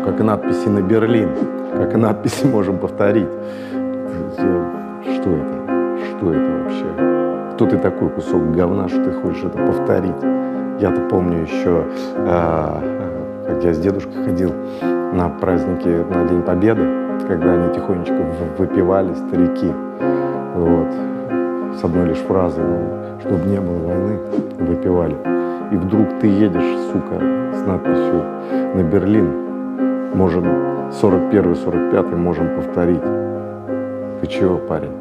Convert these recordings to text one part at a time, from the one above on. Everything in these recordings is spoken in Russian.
как и надписи на Берлин, как и надписи можем повторить. Что это? Что это вообще? Кто ты такой, кусок говна, что ты хочешь это повторить? Я-то помню еще, как я с дедушкой ходил на праздники на День Победы, когда они тихонечко выпивали, старики, вот, с одной лишь фразой, чтобы не было войны, выпивали. И вдруг ты едешь, сука, с надписью на Берлин, можем 41-й, 45-й можем повторить. Ты чего, парень?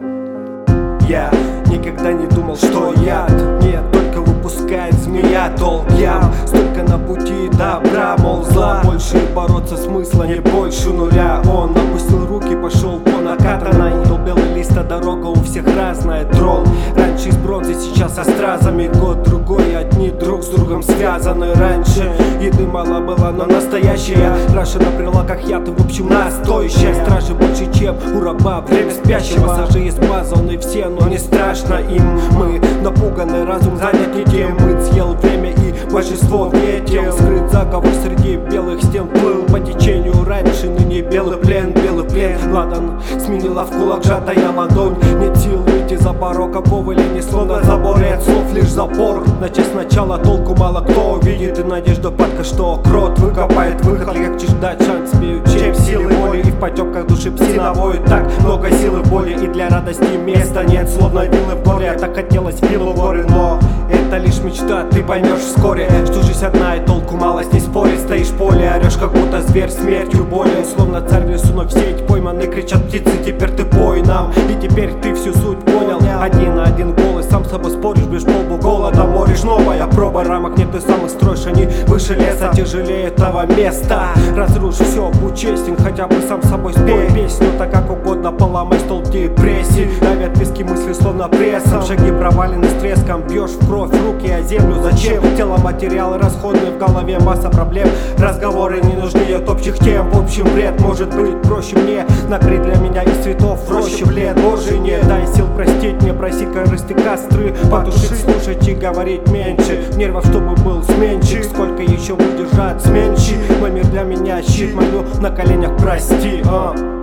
Я никогда не думал, что яд нет, только выпускает змея долг ям. Столько на пути добра, мол, зла больше, бороться смысла не больше нуля. Он опустил руки, пошел по накатанной. До белый лист, а дорога у всех разная. Трон раньше из бронзы, сейчас со стразами. Год другой, одни друг с другом связаны. Раньше еды мало было, но настоящая. Раша на прилаках яд, в общем настоящая. Стражи больше, чем у раба, время спящего. Массажи измазаны все, но не страшно им. Мы напуганы, разум занят не тем. Мы съел время и большинство ветел. Скрыт заговор среди белых стен, плыл по течению раньше, ныне белый плен, белый плен. Ладан сменила в кулак сжатая ладонь. Нет сил выйти за порог, оковыли несло на заборе. От слов лишь запор. Начать сначала толку мало кто увидит. И надежда падка, что крот выкопает выход. Легче ждать шанс бьют, чем силы воли. И в потемках души псина воет. Так много силы боли, и для радости места нет. Словно вилы в горе, так хотелось вилу в горы. Но это лишь мечта, ты поймешь вскоре, что жизнь одна и толку мало с ней спорить. Стоишь в поле, орешь как будто зверь, смертью болен. Словно царь в лесу, но в сеть пойманы, кричат птицы, теперь ты пой нам. И теперь ты всю суть понял. Один на один голый, сам с собой споришь, бьешь полбу голода, моришь. Новая проба, рамок нет, ты сам их строишь, они выше леса, тяжелее этого места. Разрушь все, будь честен, хотя бы сам с собой спой песню. Так как угодно, поломай столб депрессии. Давят виски мысли словно прессом. Шаги провалены с треском, бьешь в кровь, руки о землю. Зачем? Тело, материалы расходные, в голове масса проблем. Разговоры не нужны от общих тем. В общем, бред может быть проще мне накрыть для меня из цветов в роще блед. Боже, не дай сил простить, не проси корысти костры потушить, слушать и говорить меньше. Нервов, чтобы был сменщик. Сколько еще удержать сменщик? Мой мир для меня щит, молю на коленях прости.